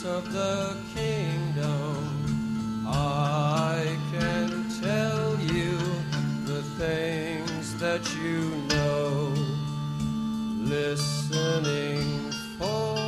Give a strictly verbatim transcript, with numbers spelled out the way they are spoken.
of the kingdom. I can tell you the things that you know, listening for